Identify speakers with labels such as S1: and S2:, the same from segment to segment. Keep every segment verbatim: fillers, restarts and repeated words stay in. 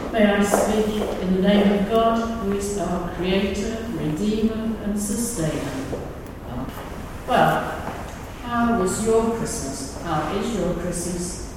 S1: May I speak in the name of God, who is our Creator, Redeemer and Sustainer. Well, how was your Christmas? How is your Christmas?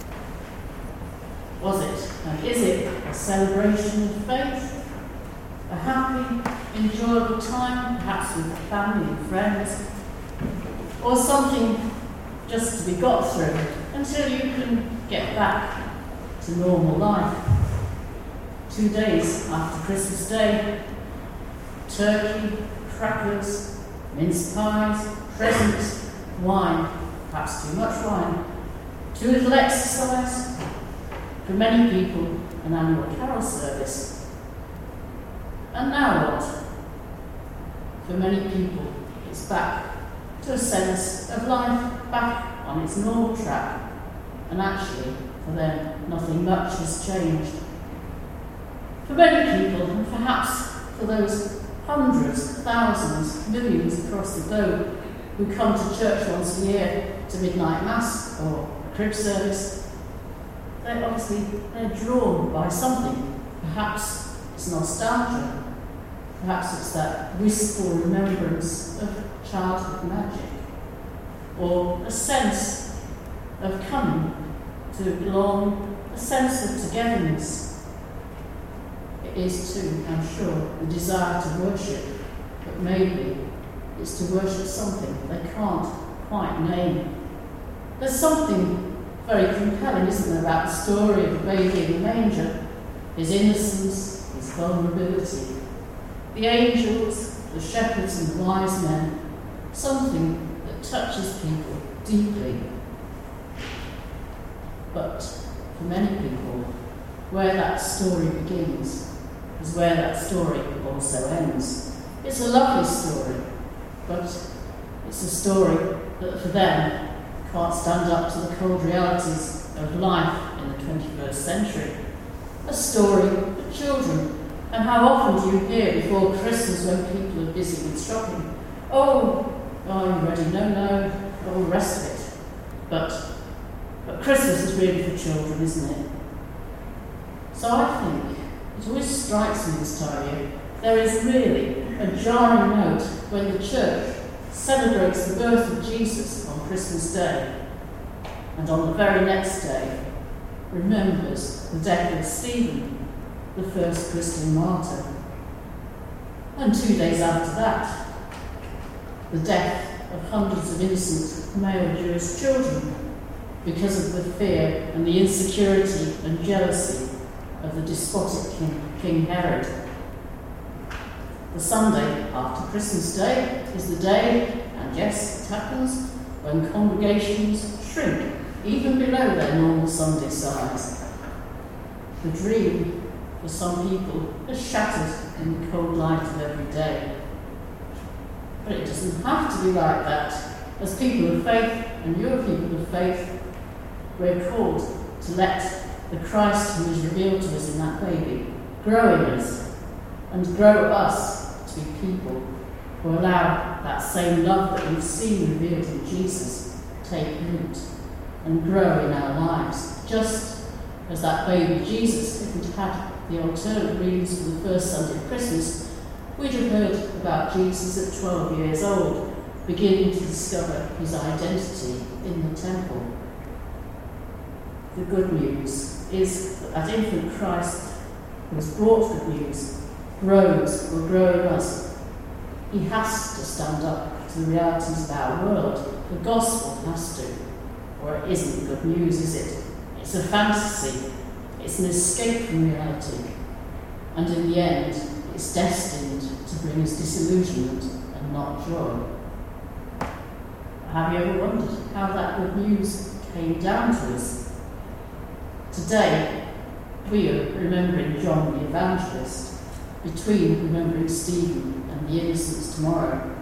S1: Was it and is it a celebration of faith? A happy, enjoyable time, perhaps with family and friends? Or something just to be got through until you can get back to normal life? Two days after Christmas Day, turkey, crackers, mince pies, presents, wine, perhaps too much wine, too little exercise, for many people an annual carol service. And now what? For many people it's back to a sense of life back on its normal track, and actually for them nothing much has changed. For many people, and perhaps for those hundreds, thousands, millions across the globe who come to church once a year to midnight mass or a crib service, they're obviously they're drawn by something. Perhaps it's nostalgia. Perhaps it's that wistful remembrance of childhood magic, or a sense of coming to belong, a sense of togetherness. It is too, I'm sure, the desire to worship, but maybe it's to worship something they can't quite name. There's something very compelling, isn't there, about the story of the baby in the manger, his innocence, his vulnerability, the angels, the shepherds and wise men, something that touches people deeply. But for many people, where that story begins is where that story also ends. It's a lovely story, but it's a story that for them can't stand up to the cold realities of life in the twenty-first century. A story for children. And how often do you hear before Christmas when people are busy with shopping, oh, are you ready? No, no, all the rest of it. But, but Christmas is really for children, isn't it? So I think it always strikes me this time of year, there is really a jarring note when the church celebrates the birth of Jesus on Christmas Day, and on the very next day remembers the death of Stephen, the first Christian martyr. And two days after that, the death of hundreds of innocent male Jewish children because of the fear and the insecurity and jealousy of the despotic King, King Herod. The Sunday after Christmas Day is the day, and yes, it happens, when congregations shrink even below their normal Sunday size. The dream for some people is shattered in the cold light of every day. But it doesn't have to be like that. As people of faith, and you're people of faith, we're called to let the Christ who is revealed to us in that baby grow in us, and grow us to be people who allow that same love that we've seen revealed in Jesus take root and grow in our lives, just as that baby Jesus, if we'd had the alternate readings for the first Sunday of Christmas, we'd have heard about Jesus at twelve years old, beginning to discover his identity in the temple. The good news is that that infant Christ, who has brought good news, grows, will grow in us. He has to stand up to the realities of our world. The gospel has to, or it isn't good news, is it? It's a fantasy. It's an escape from reality. And in the end, it's destined to bring us disillusionment and not joy. Have you ever wondered how that good news came down to us? Today, we are remembering John the Evangelist, between remembering Stephen and the innocents tomorrow.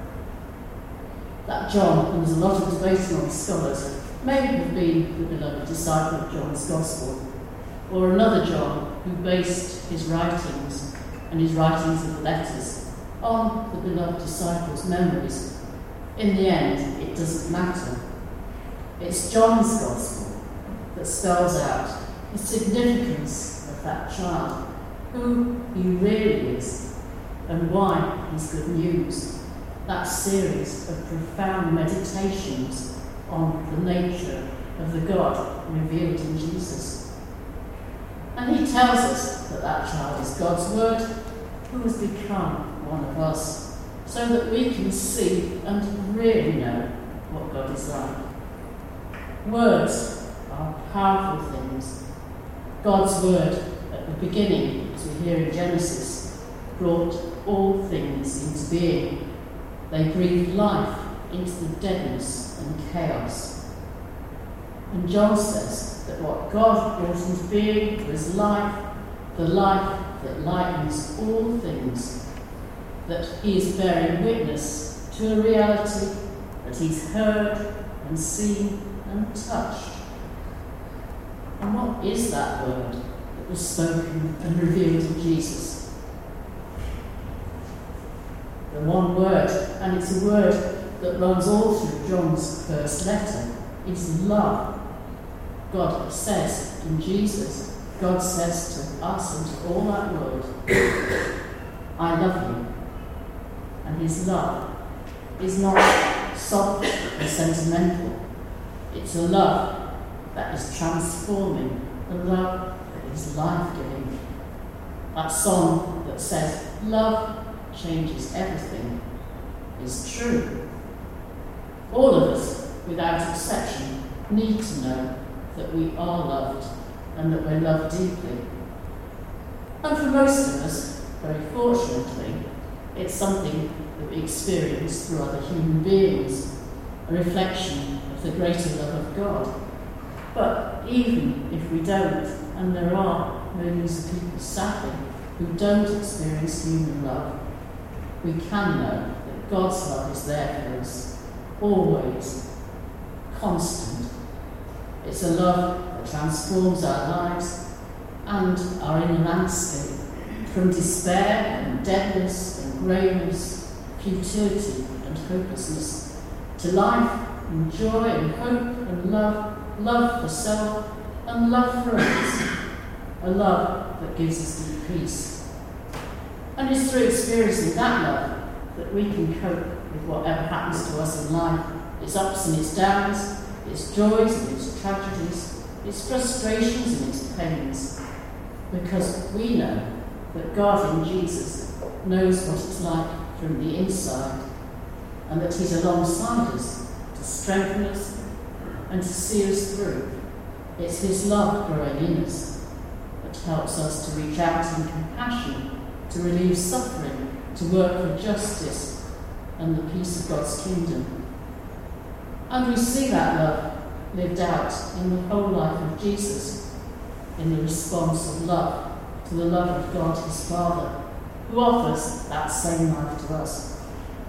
S1: That John, and there's a lot of debate among scholars, may have been the beloved disciple of John's Gospel, or another John who based his writings and his writings of the letters on the beloved disciples' memories. In the end, it doesn't matter. It's John's Gospel that spells out the significance of of that child, who he really is, and why he's good news. That series of profound meditations on the nature of the God revealed in Jesus. And he tells us that that child is God's Word, who has become one of us, so that we can see and really know what God is like. Words are powerful things. God's Word at the beginning, as we hear in Genesis, brought all things into being. They breathed life into the deadness and chaos. And John says that what God brought into being was life, the life that lightens all things, that he is bearing witness to a reality that he's heard and seen and touched. And what is that word that was spoken and revealed in Jesus? The one word, and it's a word that runs all through John's first letter, is love. God says in Jesus, God says to us and to all that world, I love you. And his love is not soft or sentimental. It's a love that is transforming, a love that is life-giving. That song that says, love changes everything, is true. All of us, without exception, need to know that we are loved and that we're loved deeply. And for most of us, very fortunately, it's something that we experience through other human beings, a reflection of the greater love of God. But even if we don't, and there are millions of people sadly who don't experience human love, we can know that God's love is there for us, always, constant. It's a love that transforms our lives and our inner landscape from despair and deadness and greyness, futility and hopelessness, to life and joy and hope and love, love for self and love for others, a love that gives us deep peace. And it's through experiencing that love that we can cope with whatever happens to us in life, its ups and its downs, its joys and its tragedies, its frustrations and its pains, because we know that God in Jesus knows what it's like from the inside, and that he's alongside us to strengthen us and to see us through. It's his love growing in us that helps us to reach out in compassion, to relieve suffering, to work for justice and the peace of God's kingdom. And we see that love lived out in the whole life of Jesus, in the response of love to the love of God his Father, who offers that same life to us.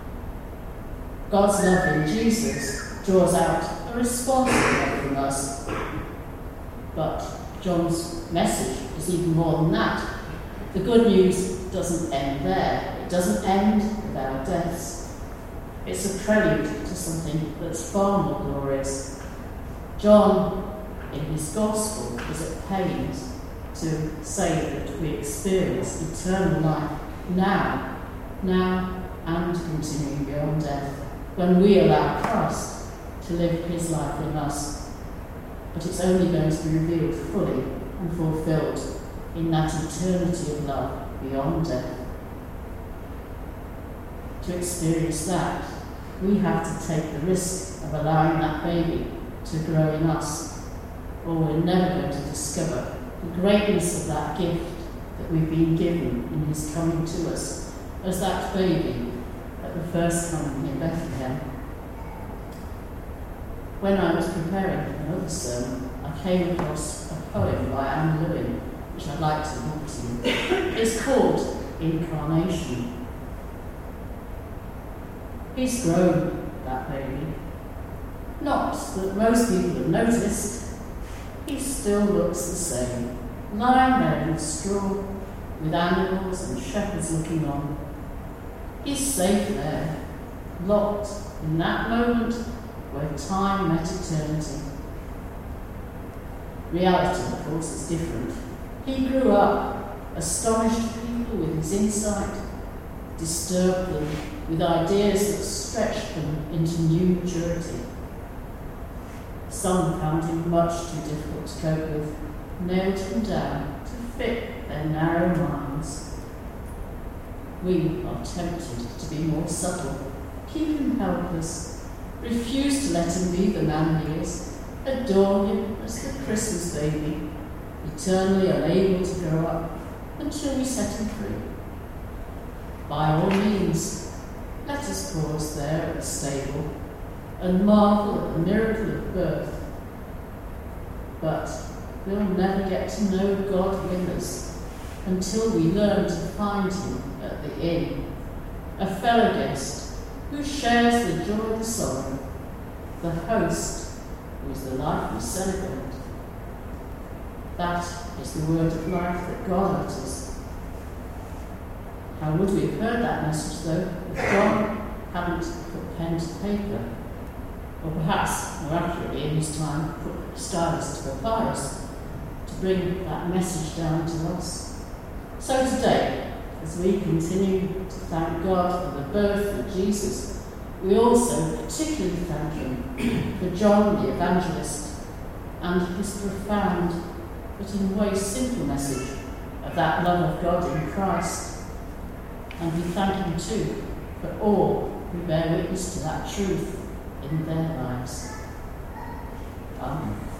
S1: God's love in Jesus draws out a response to love from us. But John's message is even more than that. The good news doesn't end there. It doesn't end with our deaths. It's a prelude to something that's far more glorious. John, in his Gospel, is at pains to say that we experience eternal life now, now and continuing beyond death, when we allow Christ to live his life in us. But it's only going to be revealed fully and fulfilled in that eternity of love beyond death. To experience that, we have to take the risk of allowing that baby to grow in us, or we're never going to discover the greatness of that gift that we've been given in his coming to us as that baby at the first coming in Bethlehem. When I was preparing another sermon, I came across a poem by Anne Lewin, which I'd like to read to you. It's called Incarnation. He's grown, that baby. Not that most people have noticed. He still looks the same, lying there in straw, with animals and shepherds looking on. He's safe there, locked in that moment where time met eternity. Reality, of course, is different. He grew up, astonished people with his insight, disturbed them with ideas that stretched them into new maturity. Some found him much too difficult to cope with, nailed him down to fit their narrow minds. We are tempted to be more subtle, keep him helpless, refuse to let him be the man he is, adore him as the Christmas baby, eternally unable to grow up until we set him free. By all means, let us pause there at the stable and marvel at the miracle of birth. But we'll never get to know God in us until we learn to find him at the inn, a fellow guest who shares the joy and the sorrow, the host who is the life we celebrate. That is the word of life that God utters. How would we have heard that message, though, if John hadn't put pen to paper? Or perhaps, more accurately in his time, put stylus to papyrus to bring that message down to us. So today, as we continue to thank God for the birth of Jesus, we also particularly thank him for John the Evangelist and his profound, but in ways simple message of that love of God in Christ. And we thank him too for all who bear witness to that truth in their lives. Amen.